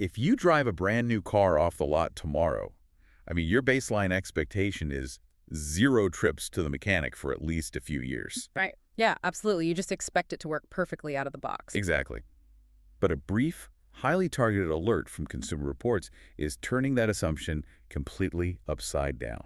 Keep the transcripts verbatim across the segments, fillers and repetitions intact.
if you drive a brand new car off the lot tomorrow, I mean, your baseline expectation is zero trips to the mechanic for at least a few years. Right. Yeah, absolutely. You just expect it to work perfectly out of the box. Exactly. But a brief, highly targeted alert from Consumer Reports is turning that assumption completely upside down.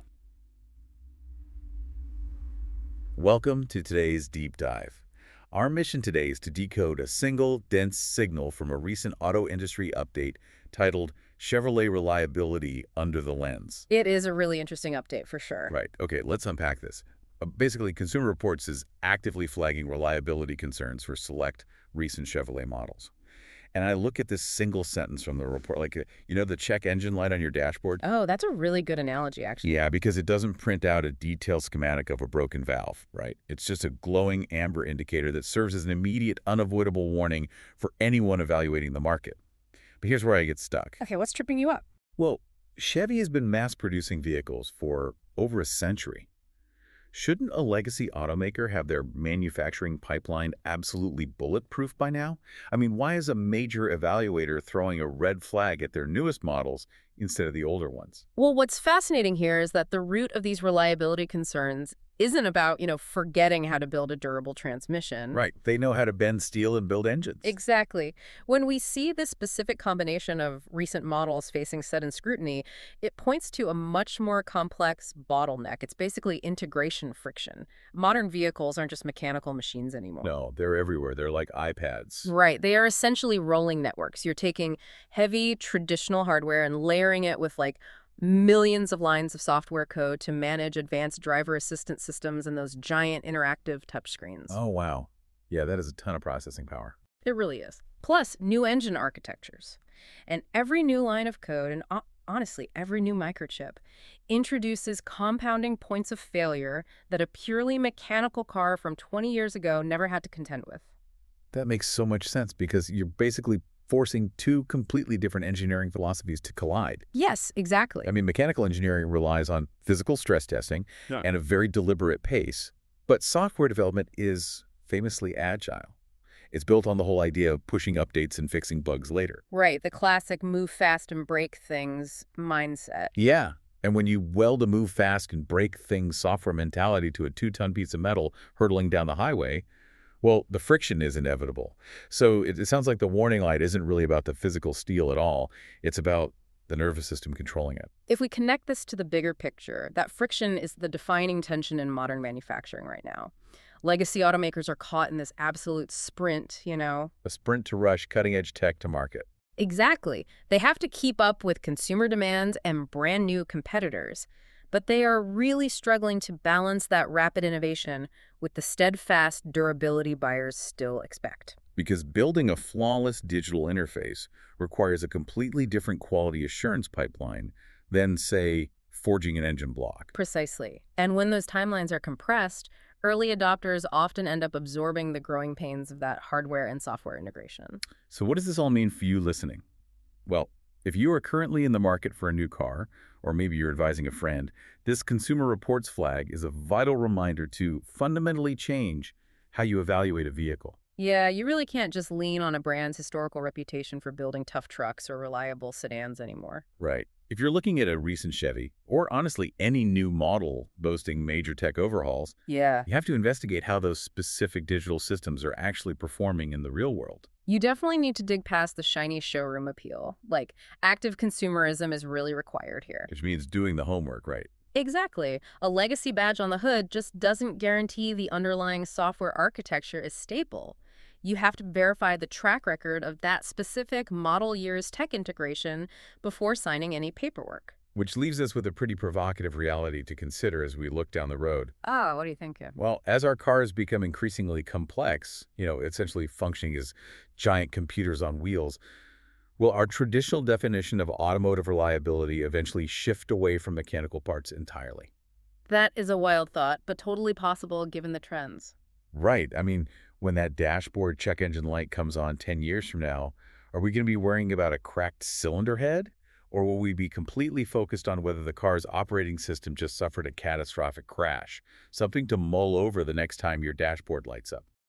Welcome to today's deep dive. Our mission today is to decode a single, dense signal from a recent auto industry update titled Chevrolet Reliability Under the Lens. It is a really interesting update for sure. Right. Okay, let's unpack this. Uh, basically, Consumer Reports is actively flagging reliability concerns for select recent Chevrolet models. And I look at this single sentence from the report, like, uh, you know, the check engine light on your dashboard? Oh, that's a really good analogy, actually. Yeah, because it doesn't print out a detailed schematic of a broken valve, right? It's just a glowing amber indicator that serves as an immediate, unavoidable warning for anyone evaluating the market. But here's where I get stuck. Okay, what's tripping you up? Well, Chevy has been mass-producing vehicles for over a century. Shouldn't a legacy automaker have their manufacturing pipeline absolutely bulletproof by now? I mean, why is a major evaluator throwing a red flag at their newest models instead of the older ones? Well, what's fascinating here is that the root of these reliability concerns isn't about, you know, forgetting how to build a durable transmission. Right. They know how to bend steel and build engines. Exactly. When we see this specific combination of recent models facing sudden scrutiny, it points to a much more complex bottleneck. It's basically integration friction. Modern vehicles aren't just mechanical machines anymore. No, they're everywhere. They're like iPads. Right. They are essentially rolling networks. You're taking heavy traditional hardware and layering it with like millions of lines of software code to manage advanced driver assistance systems and those giant interactive touchscreens. Oh, wow. Yeah, that is a ton of processing power. It really is. Plus, new engine architectures. And every new line of code, and uh, honestly, every new microchip, introduces compounding points of failure that a purely mechanical car from twenty years ago never had to contend with. That makes so much sense because you're basically forcing two completely different engineering philosophies to collide. Yes, exactly. I mean, mechanical engineering relies on physical stress testing Yeah. and a very deliberate pace, but software development is famously agile. It's built on the whole idea of pushing updates and fixing bugs later. Right, the classic move fast and break things mindset. Yeah, and when you weld a move fast and break things software mentality to a two-ton piece of metal hurtling down the highway, well, the friction is inevitable. So it, it sounds like the warning light isn't really about the physical steel at all. It's about the nervous system controlling it. If we connect this to the bigger picture, that friction is the defining tension in modern manufacturing right now. Legacy automakers are caught in this absolute sprint, you know. A sprint to rush cutting-edge tech to market. Exactly. They have to keep up with consumer demands and brand new competitors. But they are really struggling to balance that rapid innovation with the steadfast durability buyers still expect. Because building a flawless digital interface requires a completely different quality assurance pipeline than, say, forging an engine block. Precisely. And when those timelines are compressed, early adopters often end up absorbing the growing pains of that hardware and software integration. So what does this all mean for you listening? Well, if you are currently in the market for a new car, or maybe you're advising a friend, this Consumer Reports flag is a vital reminder to fundamentally change how you evaluate a vehicle. Yeah, you really can't just lean on a brand's historical reputation for building tough trucks or reliable sedans anymore. Right. If you're looking at a recent Chevy, or honestly any new model boasting major tech overhauls, Yeah. you have to investigate how those specific digital systems are actually performing in the real world. You definitely need to dig past the shiny showroom appeal. Like, active consumerism is really required here. Which means doing the homework, right? Exactly. A legacy badge on the hood just doesn't guarantee the underlying software architecture is stable. You have to verify the track record of that specific model year's tech integration before signing any paperwork. Which leaves us with a pretty provocative reality to consider as we look down the road. Oh, what do you think? Well, as our cars become increasingly complex, you know, essentially functioning as giant computers on wheels, will our traditional definition of automotive reliability eventually shift away from mechanical parts entirely? That is a wild thought, but totally possible given the trends. Right. I mean, when that dashboard check engine light comes on ten years from now, are we going to be worrying about a cracked cylinder head? Or will we be completely focused on whether the car's operating system just suffered a catastrophic crash, something to mull over the next time your dashboard lights up?